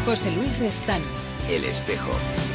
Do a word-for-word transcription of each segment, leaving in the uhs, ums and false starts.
José Luis Restán. El espejo.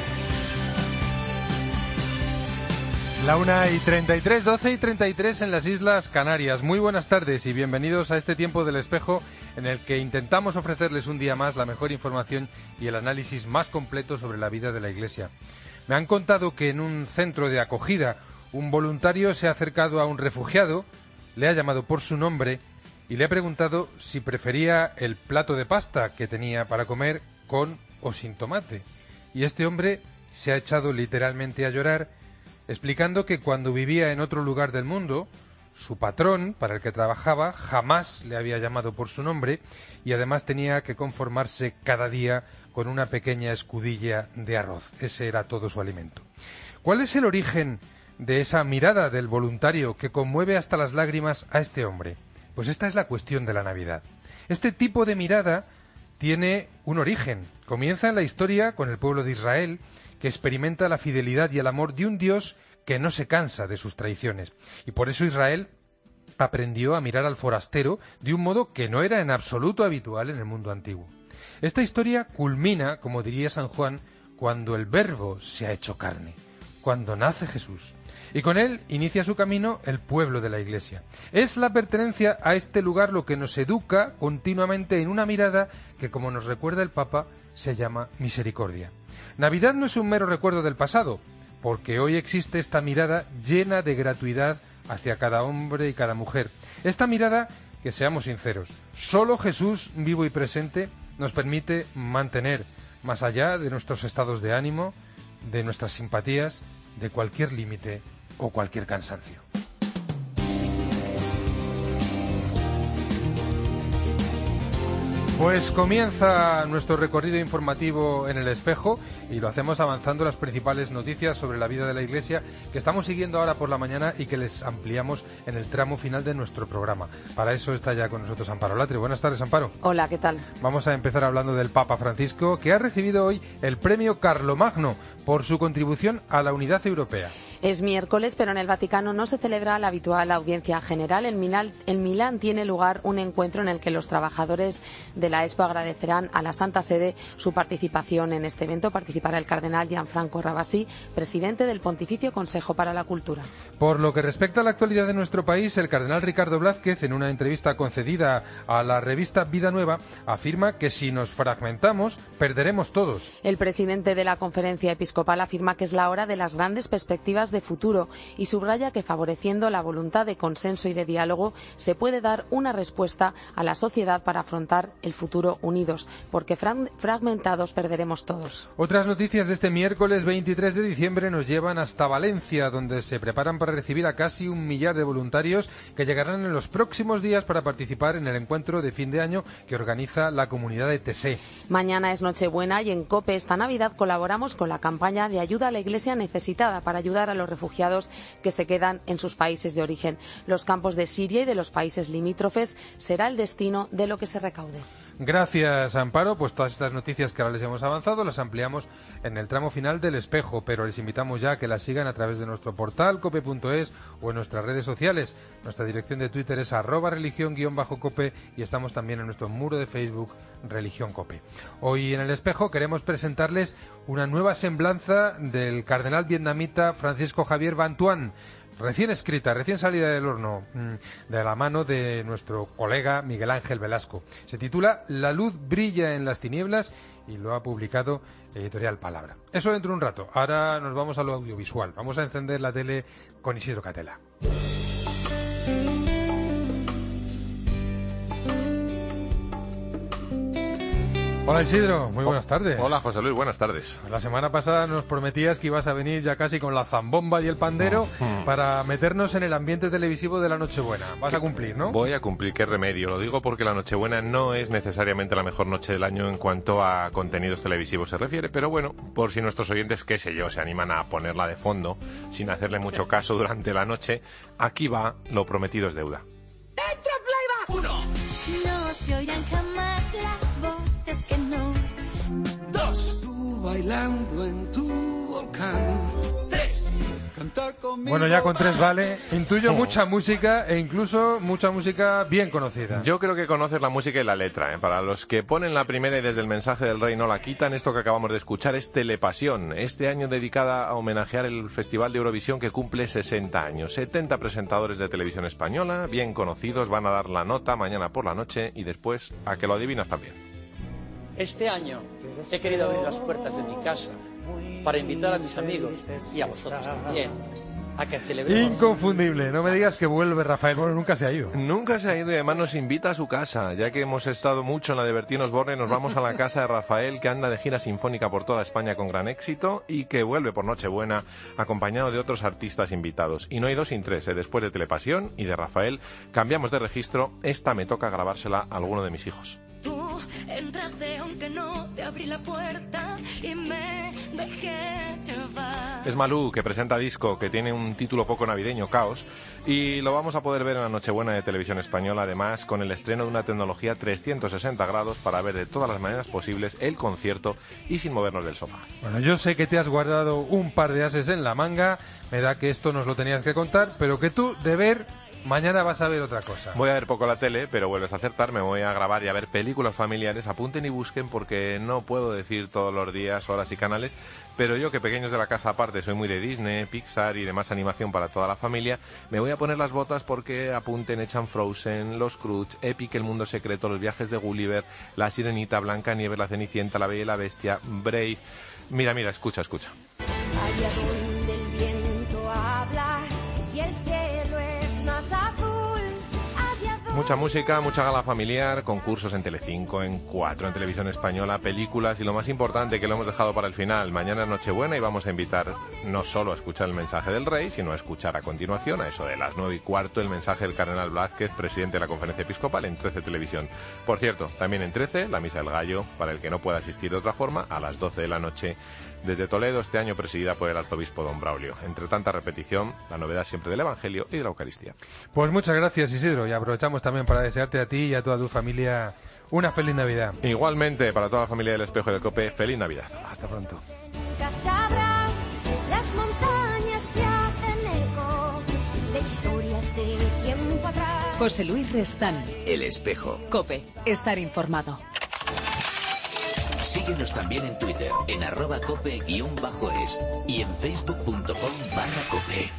La una y treinta y tres, doce y treinta y tres en las Islas Canarias. Muy buenas tardes y bienvenidos a este tiempo del espejo en el que intentamos ofrecerles un día más la mejor información y el análisis más completo sobre la vida de la Iglesia. Me han contado que en un centro de acogida un voluntario se ha acercado a un refugiado, le ha llamado por su nombre y le ha preguntado si prefería el plato de pasta que tenía para comer con o sin tomate. Y este hombre se ha echado literalmente a llorar, explicando que cuando vivía en otro lugar del mundo, su patrón, para el que trabajaba, jamás le había llamado por su nombre y además tenía que conformarse cada día con una pequeña escudilla de arroz. Ese era todo su alimento. ¿Cuál es el origen de esa mirada del voluntario que conmueve hasta las lágrimas a este hombre? Pues esta es la cuestión de la Navidad. Este tipo de mirada tiene un origen. Comienza en la historia con el pueblo de Israel, que experimenta la fidelidad y el amor de un Dios que no se cansa de sus traiciones. Y por eso Israel aprendió a mirar al forastero de un modo que no era en absoluto habitual en el mundo antiguo. Esta historia culmina, como diría San Juan, cuando el Verbo se ha hecho carne, cuando nace Jesús. Y con él inicia su camino el pueblo de la Iglesia. Es la pertenencia a este lugar lo que nos educa continuamente en una mirada que, como nos recuerda el Papa, se llama misericordia. Navidad no es un mero recuerdo del pasado, porque hoy existe esta mirada llena de gratuidad hacia cada hombre y cada mujer. Esta mirada, que seamos sinceros, solo Jesús vivo y presente nos permite mantener, más allá de nuestros estados de ánimo, de nuestras simpatías, de cualquier límite o cualquier cansancio. Pues comienza nuestro recorrido informativo en el espejo y lo hacemos avanzando las principales noticias sobre la vida de la Iglesia que estamos siguiendo ahora por la mañana y que les ampliamos en el tramo final de nuestro programa. Para eso está ya con nosotros Amparo Latre. Buenas tardes, Amparo. Hola, ¿qué tal? Vamos a empezar hablando del Papa Francisco, que ha recibido hoy el premio Carlomagno por su contribución a la unidad europea. Es miércoles, pero en el Vaticano no se celebra la habitual audiencia general. En Milán, en Milán tiene lugar un encuentro en el que los trabajadores de la Expo agradecerán a la Santa Sede su participación en este evento. Participará el cardenal Gianfranco Ravasi, presidente del Pontificio Consejo para la Cultura. Por lo que respecta a la actualidad de nuestro país, el cardenal Ricardo Blázquez, en una entrevista concedida a la revista Vida Nueva, afirma que si nos fragmentamos, perderemos todos. El presidente de la Conferencia Episcopal afirma que es la hora de las grandes perspectivas de futuro y subraya que favoreciendo la voluntad de consenso y de diálogo se puede dar una respuesta a la sociedad para afrontar el futuro unidos, porque frag- fragmentados perderemos todos. Otras noticias de este miércoles veintitrés de diciembre nos llevan hasta Valencia, donde se preparan para recibir a casi un millar de voluntarios que llegarán en los próximos días para participar en el encuentro de fin de año que organiza la comunidad de Tesé. Mañana es Nochebuena y en COPE esta Navidad colaboramos con la campaña de ayuda a la Iglesia necesitada para ayudar a los refugiados que se quedan en sus países de origen. Los campos de Siria y de los países limítrofes será el destino de lo que se recaude. Gracias, Amparo. Pues todas estas noticias que ahora les hemos avanzado las ampliamos en el tramo final del espejo, pero les invitamos ya a que las sigan a través de nuestro portal cope punto es o en nuestras redes sociales. Nuestra dirección de Twitter es arroba religión guión bajo cope y estamos también en nuestro muro de Facebook Religión Cope. Hoy en el espejo queremos presentarles una nueva semblanza del cardenal vietnamita Francisco Javier Van Thuan, recién escrita, recién salida del horno, de la mano de nuestro colega Miguel Ángel Velasco. Se titula La luz brilla en las tinieblas y lo ha publicado Editorial Palabra. Eso dentro de un rato. Ahora nos vamos a lo audiovisual. Vamos a encender la tele con Isidro Catela. Hola Isidro, muy buenas tardes. Hola José Luis, buenas tardes. La semana pasada nos prometías que ibas a venir ya casi con la zambomba y el pandero mm. para meternos en el ambiente televisivo de la Nochebuena. Vas a cumplir, ¿no? Voy a cumplir, qué remedio. Lo digo porque la Nochebuena no es necesariamente la mejor noche del año en cuanto a contenidos televisivos se refiere, pero bueno, por si nuestros oyentes, qué sé yo, se animan a ponerla de fondo sin hacerle mucho caso durante la noche, aquí va Lo prometido es deuda. ¡Entra, Playback! Uno. No se oirán jamás las voces que no. Dos. Tú bailando en tu volcán. Tres. Bueno, ya con tres vale. Intuyo mucha música e incluso mucha música bien conocida. Yo creo que conoces la música y la letra, ¿eh? Para los que ponen la primera y desde el mensaje del rey no la quitan, esto que acabamos de escuchar es Telepasión, este año dedicada a homenajear el Festival de Eurovisión que cumple sesenta años. setenta presentadores de televisión española, bien conocidos, van a dar la nota mañana por la noche y después a que lo adivinas también. Este año he querido abrir las puertas de mi casa para invitar a mis amigos y a vosotros también a que celebremos. Inconfundible, no me digas que vuelve Rafael. Bueno, nunca se ha ido. Nunca se ha ido y además nos invita a su casa. Ya que hemos estado mucho en la de Bertín Osborne, nos vamos a la casa de Rafael, que anda de gira sinfónica por toda España con gran éxito y que vuelve por Nochebuena acompañado de otros artistas invitados. Y no hay dos sin tres, ¿eh? Después de Telepasión y de Rafael, cambiamos de registro. Esta me toca grabársela a alguno de mis hijos. Tú entraste aunque no te abrí la puerta y me dejé llevar. Es Malú, que presenta disco, que tiene un título poco navideño, Caos, y lo vamos a poder ver en la Nochebuena de Televisión Española, además con el estreno de una tecnología trescientos sesenta grados para ver de todas las maneras posibles el concierto y sin movernos del sofá. Bueno, yo sé que te has guardado un par de ases en la manga, me da que esto nos lo tenías que contar, pero que tú, de ver, mañana vas a ver otra cosa. Voy a ver poco la tele, pero vuelves a acertar, me voy a grabar y a ver películas familiares. Apunten y busquen porque no puedo decir todos los días, horas y canales, pero yo, que pequeños de la casa aparte, soy muy de Disney, Pixar y demás animación para toda la familia, me voy a poner las botas porque apunten, echan Frozen, Los Croods, Epic, El Mundo Secreto, Los Viajes de Gulliver, La Sirenita, Blancanieves, La Cenicienta, La Bella y la Bestia, Brave. Mira, mira, escucha, escucha. Allá donde el viento habla y el cielo es más azul. Allá donde... Mucha música, mucha gala familiar, concursos en Telecinco, en Cuatro, en Televisión Española, películas y lo más importante, que lo hemos dejado para el final. Mañana es Nochebuena y vamos a invitar no solo a escuchar el mensaje del rey, sino a escuchar a continuación, a eso de las nueve y cuarto, el mensaje del cardenal Blázquez, presidente de la Conferencia Episcopal, en trece Televisión. Por cierto, también en trece, la Misa del Gallo, para el que no pueda asistir de otra forma, a las doce de la noche, desde Toledo, este año presidida por el arzobispo don Braulio. Entre tanta repetición, la novedad siempre del Evangelio y de la Eucaristía. Pues muchas gracias, Isidro, y aprovechamos también para desearte a ti y a toda tu familia una feliz Navidad. Igualmente, para toda la familia del Espejo y del Cope, feliz Navidad. Hasta pronto. Nunca sabrás, las montañas se hacen eco de historias de tiempo atrás. José Luis Restán. El Espejo. COPE. Estar informado. Síguenos también en Twitter, en arroba cope guión bajo es y en facebook punto com barra cope.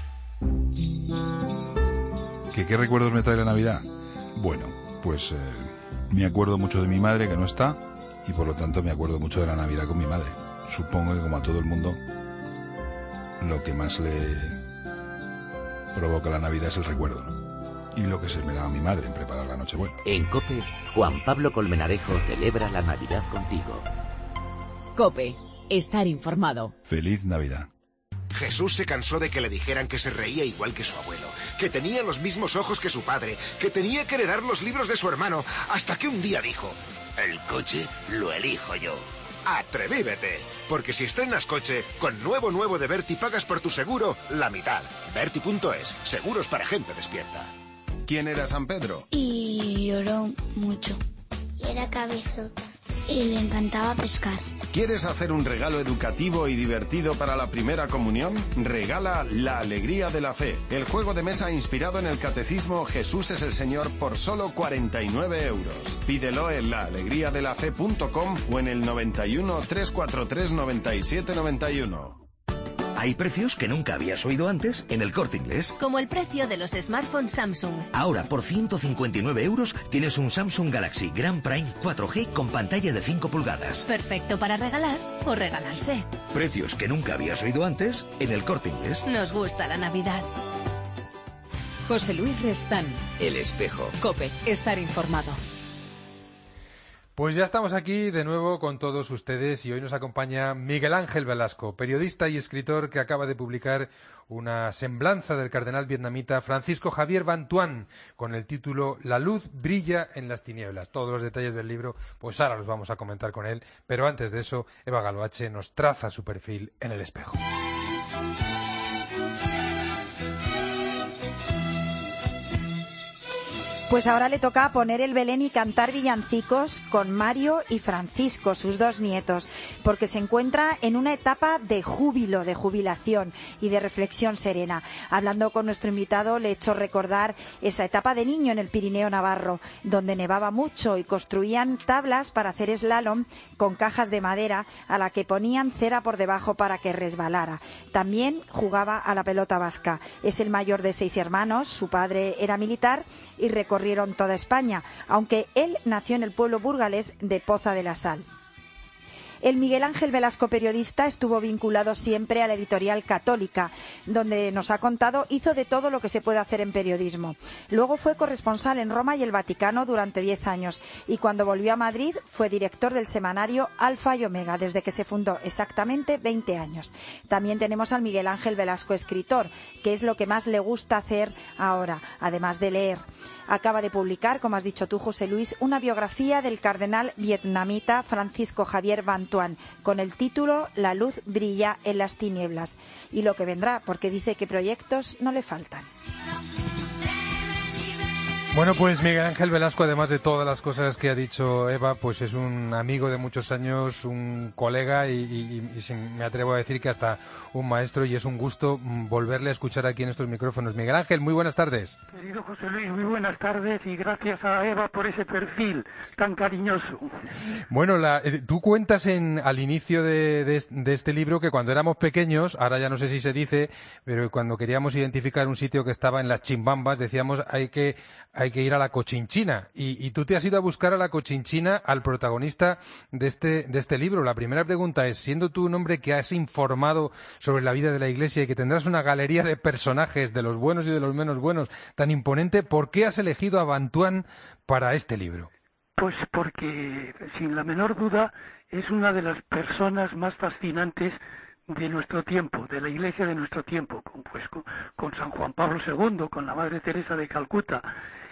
¿Qué, ¿Qué recuerdos me trae la Navidad? Bueno, pues eh, me acuerdo mucho de mi madre, que no está, y por lo tanto me acuerdo mucho de la Navidad con mi madre. Supongo que, como a todo el mundo, lo que más le provoca la Navidad es el recuerdo, ¿no? Y lo que se esmeraba mi madre en preparar la Nochebuena. En COPE, Juan Pablo Colmenarejo celebra la Navidad contigo. COPE. Estar informado. Feliz Navidad. Jesús se cansó de que le dijeran que se reía igual que su abuelo, que tenía los mismos ojos que su padre, que tenía que heredar los libros de su hermano, hasta que un día dijo: el coche lo elijo yo. ¡Atrevívete! Porque si estrenas coche, con nuevo nuevo de Berti pagas por tu seguro la mitad. Berti punto es, seguros para gente despierta. ¿Quién era San Pedro? Y lloró mucho. Y era cabezota. Y le encantaba pescar. ¿Quieres hacer un regalo educativo y divertido para la primera comunión? Regala La Alegría de la Fe, el juego de mesa inspirado en el catecismo Jesús es el Señor por solo cuarenta y nueve euros. Pídelo en la alegría de la fe punto com o en el noventa y uno, trescientos cuarenta y tres, noventa y siete noventa y uno. Hay precios que nunca habías oído antes en El Corte Inglés. Como el precio de los smartphones Samsung. Ahora, por ciento cincuenta y nueve euros, tienes un Samsung Galaxy Grand Prime cuatro G con pantalla de cinco pulgadas. Perfecto para regalar o regalarse. Precios que nunca habías oído antes en El Corte Inglés. Nos gusta la Navidad. José Luis Restán. El Espejo. COPE. Estar informado. Pues ya estamos aquí de nuevo con todos ustedes y hoy nos acompaña Miguel Ángel Velasco, periodista y escritor que acaba de publicar una semblanza del cardenal vietnamita Francisco Javier Van Thuan con el título La luz brilla en las tinieblas. Todos los detalles del libro pues ahora los vamos a comentar con él, pero antes de eso Eva Galoache nos traza su perfil en El Espejo. Pues ahora le toca poner el Belén y cantar villancicos con Mario y Francisco, sus dos nietos, porque se encuentra en una etapa de júbilo, de jubilación y de reflexión serena. Hablando con nuestro invitado, le he hecho recordar esa etapa de niño en el Pirineo navarro, donde nevaba mucho y construían tablas para hacer slalom con cajas de madera a la que ponían cera por debajo para que resbalara. También jugaba a la pelota vasca. Es el mayor de seis hermanos, su padre era militar y recordó recorrieron toda España, aunque él nació en el pueblo burgalés de Poza de la Sal. El Miguel Ángel Velasco periodista estuvo vinculado siempre a la editorial Católica, donde nos ha contado hizo de todo lo que se puede hacer en periodismo. Luego fue corresponsal en Roma y el Vaticano durante diez años y cuando volvió a Madrid fue director del semanario Alfa y Omega, desde que se fundó exactamente veinte años. También tenemos al Miguel Ángel Velasco escritor, que es lo que más le gusta hacer ahora, además de leer. Acaba de publicar, como has dicho tú, José Luis, una biografía del cardenal vietnamita Francisco Javier Van Tuan, con el título La luz brilla en las tinieblas. Y lo que vendrá, porque dice que proyectos no le faltan. Bueno, pues Miguel Ángel Velasco, además de todas las cosas que ha dicho Eva, pues es un amigo de muchos años, un colega y, y, y me atrevo a decir que hasta un maestro, y es un gusto volverle a escuchar aquí en estos micrófonos. Miguel Ángel, muy buenas tardes. Querido José Luis, muy buenas tardes y gracias a Eva por ese perfil tan cariñoso. Bueno, la, eh, tú cuentas en, al inicio de, de, de este libro que cuando éramos pequeños, ahora ya no sé si se dice, pero cuando queríamos identificar un sitio que estaba en las Chimbambas, decíamos hay que... hay que ir a la Cochinchina, y, y tú te has ido a buscar a la Cochinchina al protagonista de este, de este libro. La primera pregunta es, siendo tú un hombre que has informado sobre la vida de la Iglesia y que tendrás una galería de personajes, de los buenos y de los menos buenos, tan imponente, ¿por qué has elegido a Van Tuan para este libro? Pues porque, sin la menor duda, es una de las personas más fascinantes de nuestro tiempo, de la Iglesia de nuestro tiempo, con, pues, con, con San Juan Pablo segundo, con la Madre Teresa de Calcuta.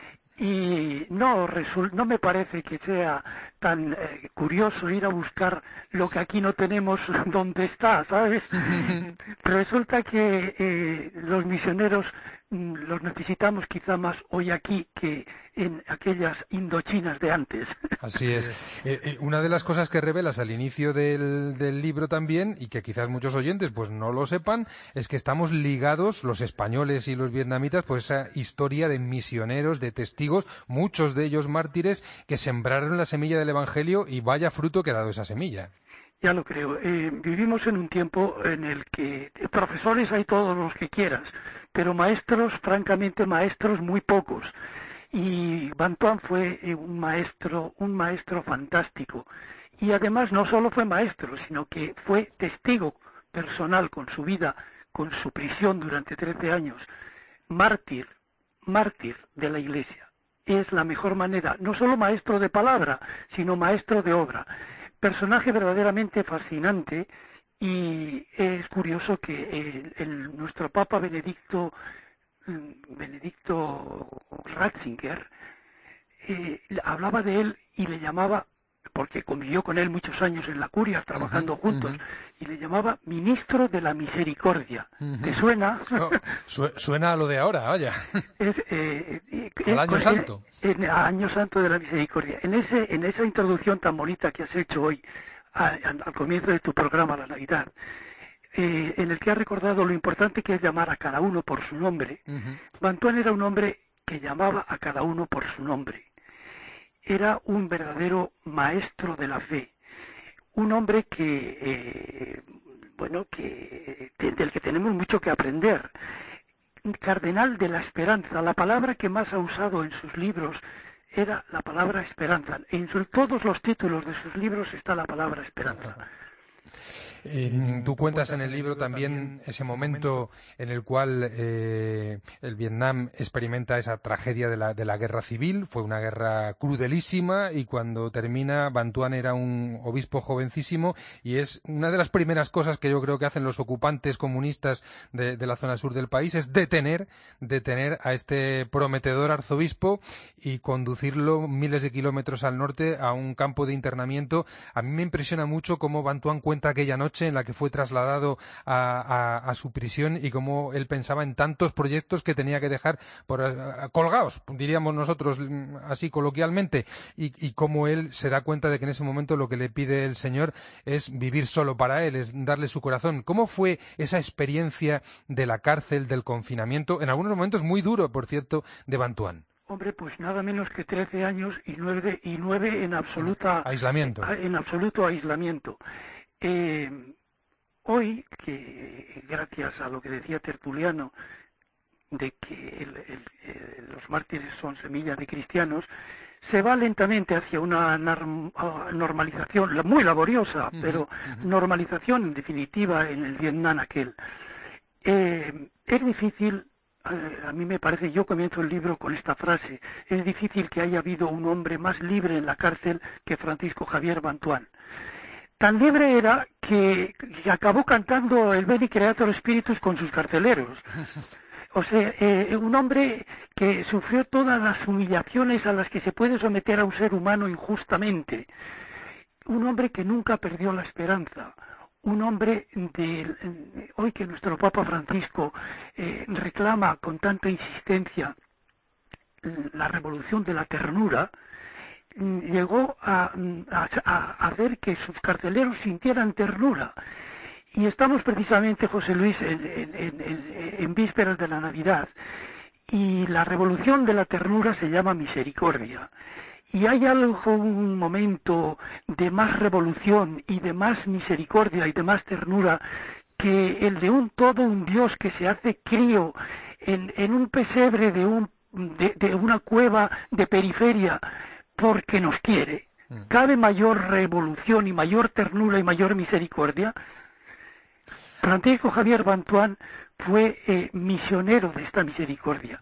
Y no, resul- no me parece que sea tan eh, curioso ir a buscar lo que aquí no tenemos donde está, ¿sabes? Resulta que eh, los misioneros mm, los necesitamos quizá más hoy aquí que en aquellas indochinas de antes. Así es. Eh, eh, una de las cosas que revelas al inicio del, del libro también, y que quizás muchos oyentes pues no lo sepan, es que estamos ligados, los españoles y los vietnamitas, pues esa historia de misioneros, de testigos, muchos de ellos mártires, que sembraron la semilla del Evangelio, y vaya fruto que ha dado esa semilla. Ya lo creo. Eh, vivimos en un tiempo en el que profesores hay todos los que quieras, pero maestros, francamente maestros, muy pocos. Y Van Tuan fue un maestro, un maestro fantástico. Y además no solo fue maestro, sino que fue testigo personal con su vida, con su prisión durante trece años. Mártir, mártir de la Iglesia. Es la mejor manera, no solo maestro de palabra, sino maestro de obra. Personaje verdaderamente fascinante, y es curioso que el, el, nuestro Papa Benedicto Benedicto Ratzinger eh, hablaba de él y le llamaba, porque convivió con él muchos años en la curia trabajando uh-huh, juntos, uh-huh. y le llamaba ministro de la misericordia. Uh-huh. ¿Te suena? No, su- suena a lo de ahora, vaya. Es, eh, eh, al año eh, santo. En, en año santo de la misericordia. En ese, en esa introducción tan bonita que has hecho hoy a, a, al comienzo de tu programa, la Navidad, Eh, en el que ha recordado lo importante que es llamar a cada uno por su nombre. Uh-huh. Van Tuan era un hombre que llamaba a cada uno por su nombre. Era un verdadero maestro de la fe, un hombre que, eh, bueno, que de, del que tenemos mucho que aprender. Cardenal de la esperanza, la palabra que más ha usado en sus libros era la palabra esperanza. En su, todos los títulos de sus libros está la palabra esperanza. Eh, tú cuentas en el libro también ese momento en el cual eh, el Vietnam experimenta esa tragedia de la, de la guerra civil. Fue una guerra crudelísima, y cuando termina, Van Tuan era un obispo jovencísimo, y es una de las primeras cosas que yo creo que hacen los ocupantes comunistas de, de la zona sur del país, es detener, detener a este prometedor arzobispo y conducirlo miles de kilómetros al norte a un campo de internamiento. A mí me impresiona mucho cómo Van Tuan cuenta cuenta aquella noche en la que fue trasladado a, a, a su prisión y cómo él pensaba en tantos proyectos que tenía que dejar por, a, colgados, diríamos nosotros así coloquialmente, y, y cómo él se da cuenta de que en ese momento lo que le pide el Señor es vivir solo para él, es darle su corazón. ¿Cómo fue esa experiencia de la cárcel, del confinamiento, en algunos momentos muy duro, por cierto, de Bantuán? Hombre, pues nada menos que trece años y nueve, y nueve en absoluta aislamiento. En absoluto aislamiento. Eh, hoy, que gracias a lo que decía Tertuliano, de que el, el, el, los mártires son semillas de cristianos, se va lentamente hacia una normalización, muy laboriosa, uh-huh, pero uh-huh. normalización en definitiva en el Vietnam aquel. Eh, es difícil. A mí me parece, yo comienzo el libro con esta frase: es difícil que haya habido un hombre más libre en la cárcel que Francisco Javier Bantuán. Tan libre era que, que acabó cantando el Beni Creator Spiritus con sus carceleros. O sea, eh, un hombre que sufrió todas las humillaciones a las que se puede someter a un ser humano injustamente. Un hombre que nunca perdió la esperanza. Un hombre de hoy que nuestro Papa Francisco eh, reclama con tanta insistencia la revolución de la ternura, llegó a, a, a hacer que sus carceleros sintieran ternura. Y estamos precisamente, José Luis, en, en, en, en vísperas de la Navidad, y la revolución de la ternura se llama misericordia. Y hay algo, un momento de más revolución y de más misericordia y de más ternura que el de un todo un Dios que se hace crío en, en un pesebre de, un, de, de una cueva de periferia porque nos quiere. ¿Cabe mayor revolución y mayor ternura y mayor misericordia? Francisco Javier Bantuán fue eh, misionero de esta misericordia,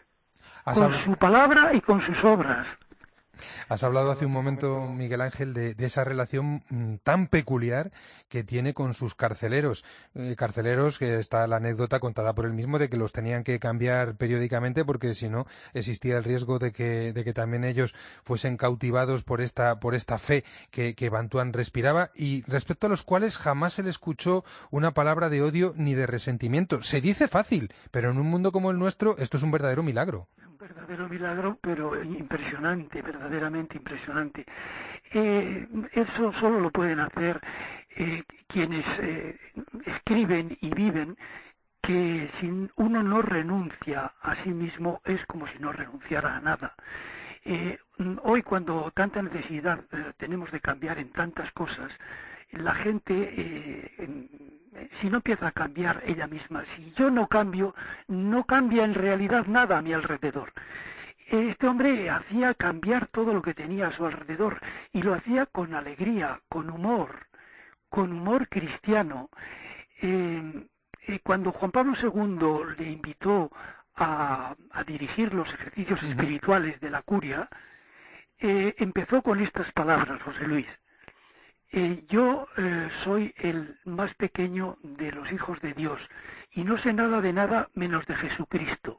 con su palabra y con sus obras. Has hablado hace un momento, Miguel Ángel, de, de esa relación mmm, tan peculiar que tiene con sus carceleros. Eh, carceleros, que está la anécdota contada por él mismo de que los tenían que cambiar periódicamente porque si no existía el riesgo de que, de que también ellos fuesen cautivados por esta, por esta fe que, que Bantuán respiraba, y respecto a los cuales jamás se le escuchó una palabra de odio ni de resentimiento. Se dice fácil, pero en un mundo como el nuestro esto es un verdadero milagro. Verdadero milagro, pero impresionante, verdaderamente impresionante. Eh, eso solo lo pueden hacer eh, quienes eh, escriben y viven que si uno no renuncia a sí mismo es como si no renunciara a nada. Eh, hoy, cuando tanta necesidad eh, tenemos de cambiar en tantas cosas, la gente, eh, si no empieza a cambiar ella misma, si yo no cambio, no cambia en realidad nada a mi alrededor. Este hombre hacía cambiar todo lo que tenía a su alrededor, y lo hacía con alegría, con humor, con humor cristiano. Eh, eh, cuando Juan Pablo segundo le invitó a, a dirigir los ejercicios uh-huh. espirituales de la curia, eh, empezó con estas palabras, José Luis: Eh, yo eh, soy el más pequeño de los hijos de Dios y no sé nada de nada menos de Jesucristo.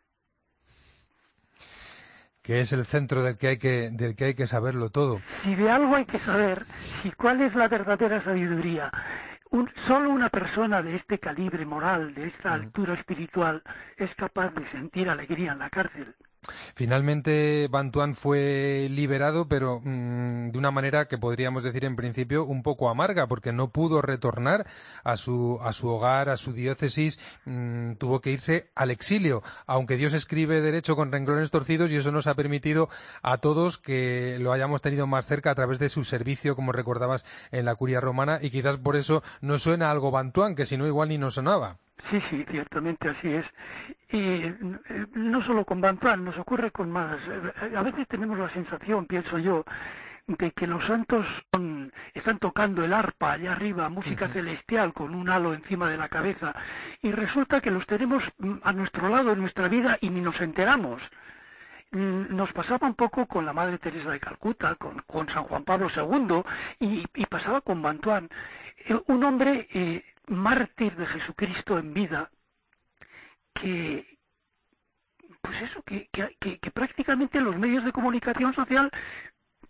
Que es el centro del que hay que, del que hay que saberlo todo. Si de algo hay que saber, si cuál es la verdadera sabiduría, un, solo una persona de este calibre moral, de esta altura espiritual, es capaz de sentir alegría en la cárcel. Finalmente Bantuán fue liberado, pero mmm, de una manera que podríamos decir en principio un poco amarga, porque no pudo retornar a su a su hogar, a su diócesis, mmm, tuvo que irse al exilio, aunque Dios escribe derecho con renglones torcidos, y eso nos ha permitido a todos que lo hayamos tenido más cerca a través de su servicio, como recordabas, en la curia romana, y quizás por eso no suena algo Bantuán, que si no igual ni nos sonaba. Sí, sí, ciertamente así es. Y no solo con Bantuán, nos ocurre con más. A veces tenemos la sensación, pienso yo, de que los santos son, están tocando el arpa allá arriba, música uh-huh. celestial con un halo encima de la cabeza, y resulta que los tenemos a nuestro lado en nuestra vida y ni nos enteramos. Nos pasaba un poco con la Madre Teresa de Calcuta, con, con San Juan Pablo segundo, y, y pasaba con Bantuán. Un hombre eh, mártir de Jesucristo en vida, que pues eso, que, que, que, que prácticamente los medios de comunicación social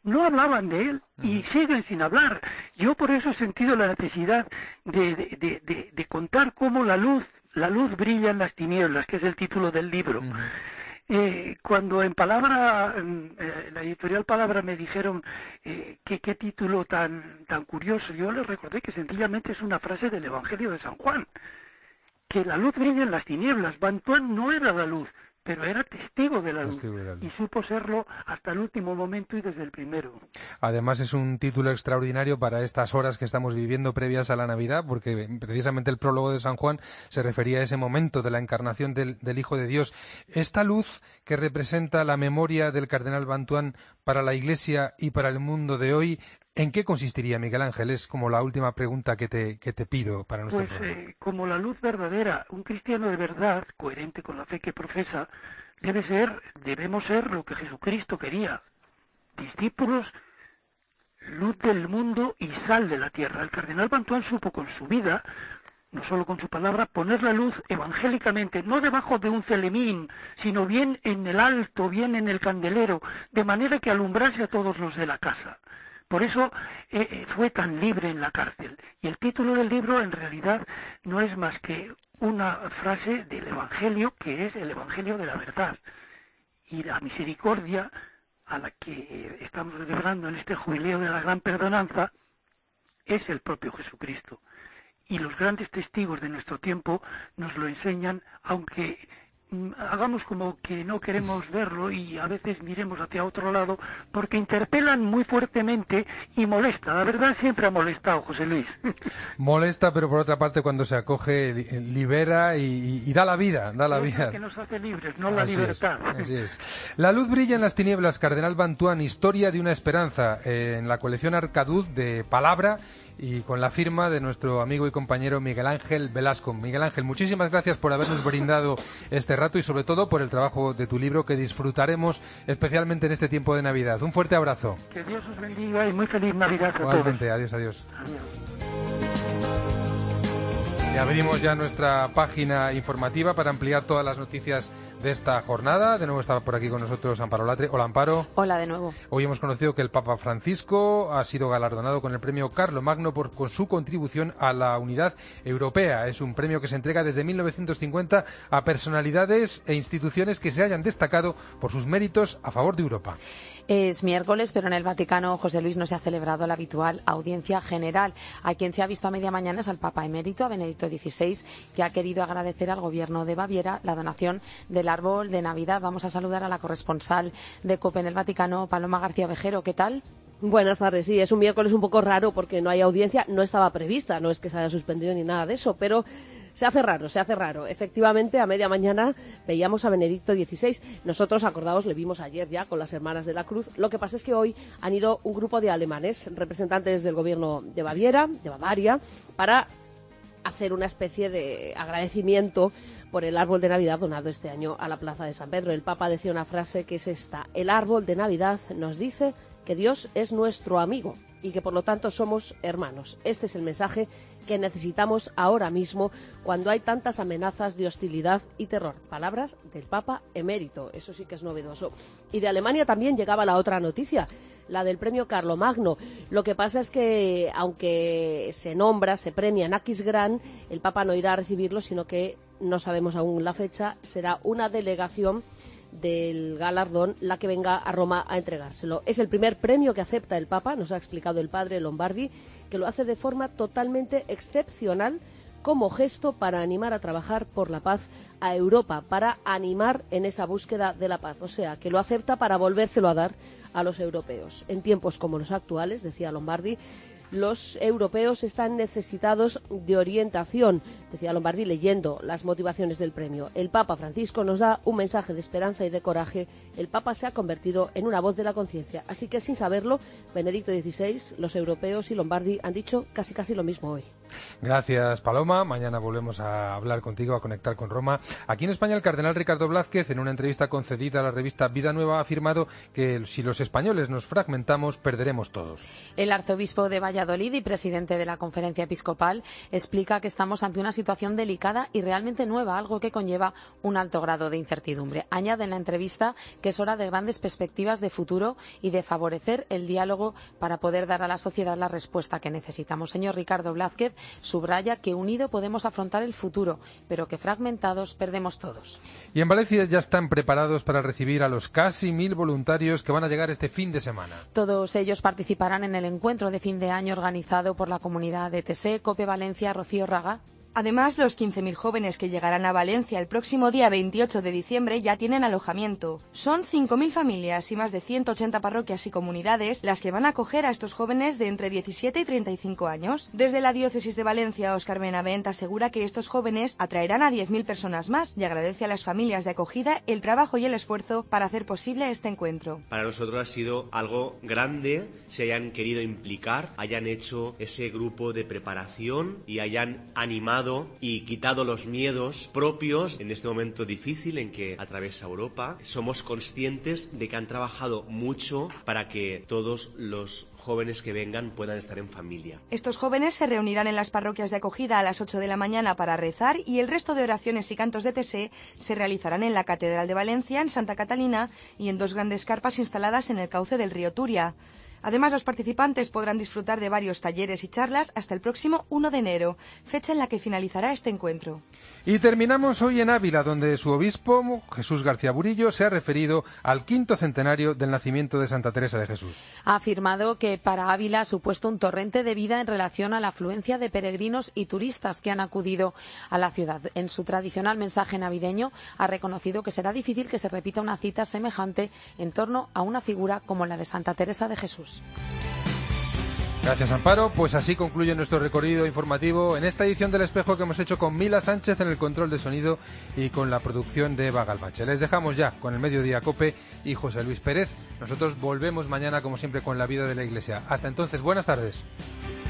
no hablaban de él y siguen sin hablar. Yo por eso he sentido la necesidad de, de, de, de, de contar cómo la luz, la luz brilla en las tinieblas, que es el título del libro. Uh-huh. Eh, cuando en Palabra, en eh, la editorial Palabra me dijeron eh, que qué título tan, tan curioso, yo les recordé que sencillamente es una frase del Evangelio de San Juan, que la luz brilla en las tinieblas. Bantuán no era la luz, pero era testigo de la luz, testigo de la luz y supo serlo hasta el último momento y desde el primero. Además es un título extraordinario para estas horas que estamos viviendo previas a la Navidad, porque precisamente el prólogo de San Juan se refería a ese momento de la encarnación del, del Hijo de Dios. Esta luz que representa la memoria del cardenal Bantuán para la Iglesia y para el mundo de hoy, ¿en qué consistiría, Miguel Ángel? Es como la última pregunta que te, que te pido para nuestro Pues programa. Eh, como la luz verdadera, un cristiano de verdad, coherente con la fe que profesa, debe ser, debemos ser lo que Jesucristo quería, discípulos, luz del mundo y sal de la tierra. El cardenal Bantuán supo con su vida, no solo con su palabra, poner la luz evangélicamente, no debajo de un celemín, sino bien en el alto, bien en el candelero, de manera que alumbrase a todos los de la casa. Por eso eh, fue tan libre en la cárcel. Y el título del libro en realidad no es más que una frase del Evangelio, que es el Evangelio de la verdad. Y la misericordia a la que estamos celebrando en este jubileo de la gran perdonanza es el propio Jesucristo. Y los grandes testigos de nuestro tiempo nos lo enseñan, aunque hagamos como que no queremos verlo y a veces miremos hacia otro lado, porque interpelan muy fuertemente y molesta. La verdad siempre ha molestado, José Luis. Molesta, pero por otra parte cuando se acoge libera y, y, y da la vida, da la es vida. Es que nos hace libres, no la así libertad. Es, así es. La luz brilla en las tinieblas, Cardenal Bantuán, historia de una esperanza, eh, en la colección Arcaduz de Palabra, y con la firma de nuestro amigo y compañero Miguel Ángel Velasco. Miguel Ángel, muchísimas gracias por habernos brindado este rato y sobre todo por el trabajo de tu libro que disfrutaremos especialmente en este tiempo de Navidad. Un fuerte abrazo. Que Dios os bendiga y muy feliz Navidad a Igualmente, todos. adiós, adiós. Adiós. Y abrimos ya nuestra página informativa para ampliar todas las noticias de esta jornada. De nuevo está por aquí con nosotros Amparo Latre. Hola, Amparo. Hola de nuevo. Hoy hemos conocido que el Papa Francisco ha sido galardonado con el premio Carlomagno por con su contribución a la unidad europea. Es un premio que se entrega desde mil novecientos cincuenta a personalidades e instituciones que se hayan destacado por sus méritos a favor de Europa. Es miércoles, pero en el Vaticano, José Luis, no se ha celebrado la habitual audiencia general. A quien se ha visto a media mañana es al Papa Emérito, a Benedicto dieciséis, que ha querido agradecer al Gobierno de Baviera la donación del árbol de Navidad. Vamos a saludar a la corresponsal de COPE en el Vaticano, Paloma García Vejero. ¿Qué tal? Buenas tardes, sí, es un miércoles un poco raro porque no hay audiencia, no estaba prevista, no es que se haya suspendido ni nada de eso, pero se hace raro, se hace raro. Efectivamente, a media mañana veíamos a Benedicto dieciséis. Nosotros, acordaos, le vimos ayer ya con las Hermanas de la Cruz. Lo que pasa es que hoy han ido un grupo de alemanes, representantes del gobierno de Baviera, de Bavaria, para hacer una especie de agradecimiento por el árbol de Navidad donado este año a la Plaza de San Pedro. El Papa decía una frase que es esta: el árbol de Navidad nos dice que Dios es nuestro amigo y que por lo tanto somos hermanos. Este es el mensaje que necesitamos ahora mismo cuando hay tantas amenazas de hostilidad y terror. Palabras del Papa Emérito, eso sí que es novedoso. Y de Alemania también llegaba la otra noticia, la del premio Carlomagno. Lo que pasa es que, aunque se nombra, se premia en Aquisgrán, el Papa no irá a recibirlo, sino que no sabemos aún la fecha, será una delegación del galardón la que venga a Roma a entregárselo. Es el primer premio que acepta el Papa, nos ha explicado el padre Lombardi, que lo hace de forma totalmente excepcional como gesto para animar a trabajar por la paz a Europa, para animar en esa búsqueda de la paz. O sea, que lo acepta para volvérselo a dar a los europeos. En tiempos como los actuales, decía Lombardi, los europeos están necesitados de orientación, decía Lombardi leyendo las motivaciones del premio. El Papa Francisco nos da un mensaje de esperanza y de coraje. El Papa se ha convertido en una voz de la conciencia. Así que, sin saberlo, Benedicto dieciséis, los europeos y Lombardi han dicho casi casi lo mismo hoy. Gracias, Paloma. Mañana volvemos a hablar contigo, a conectar con Roma. Aquí en España, el cardenal Ricardo Blázquez, en una entrevista concedida a la revista Vida Nueva, ha afirmado que si los españoles nos fragmentamos, perderemos todos. El arzobispo de Valladolid y presidente de la Conferencia Episcopal explica que estamos ante una situación delicada y realmente nueva, algo que conlleva un alto grado de incertidumbre. Añade en la entrevista que es hora de grandes perspectivas de futuro y de favorecer el diálogo para poder dar a la sociedad la respuesta que necesitamos. Señor Ricardo Blázquez subraya que unido podemos afrontar el futuro, pero que fragmentados perdemos todos. Y en Valencia ya están preparados para recibir a los casi mil voluntarios que van a llegar este fin de semana. Todos ellos participarán en el encuentro de fin de año organizado por la comunidad de T S E, COPE Valencia, Rocío Raga. Además, los quince mil jóvenes que llegarán a Valencia el próximo día veintiocho de diciembre ya tienen alojamiento. Son cinco mil familias y más de ciento ochenta parroquias y comunidades las que van a acoger a estos jóvenes de entre diecisiete y treinta y cinco años. Desde la Diócesis de Valencia, Óscar Benavent asegura que estos jóvenes atraerán a diez mil personas más y agradece a las familias de acogida el trabajo y el esfuerzo para hacer posible este encuentro. Para nosotros ha sido algo grande, se hayan querido implicar, hayan hecho ese grupo de preparación y hayan animado y quitado los miedos propios en este momento difícil en que atraviesa Europa. Somos conscientes de que han trabajado mucho para que todos los jóvenes que vengan puedan estar en familia. Estos jóvenes se reunirán en las parroquias de acogida a las ocho de la mañana para rezar y el resto de oraciones y cantos de T S E se realizarán en la Catedral de Valencia, en Santa Catalina y en dos grandes carpas instaladas en el cauce del río Turia. Además, los participantes podrán disfrutar de varios talleres y charlas hasta el próximo uno de enero, fecha en la que finalizará este encuentro. Y terminamos hoy en Ávila, donde su obispo, Jesús García Burillo, se ha referido al quinto centenario del nacimiento de Santa Teresa de Jesús. Ha afirmado que para Ávila ha supuesto un torrente de vida en relación a la afluencia de peregrinos y turistas que han acudido a la ciudad. En su tradicional mensaje navideño ha reconocido que será difícil que se repita una cita semejante en torno a una figura como la de Santa Teresa de Jesús. Gracias, Amparo. Pues así concluye nuestro recorrido informativo en esta edición del Espejo que hemos hecho con Mila Sánchez en el control de sonido y con la producción de Eva Galvache. Les dejamos ya con el Mediodía Cope y José Luis Pérez. Nosotros volvemos mañana, como siempre, con la vida de la Iglesia. Hasta entonces, buenas tardes.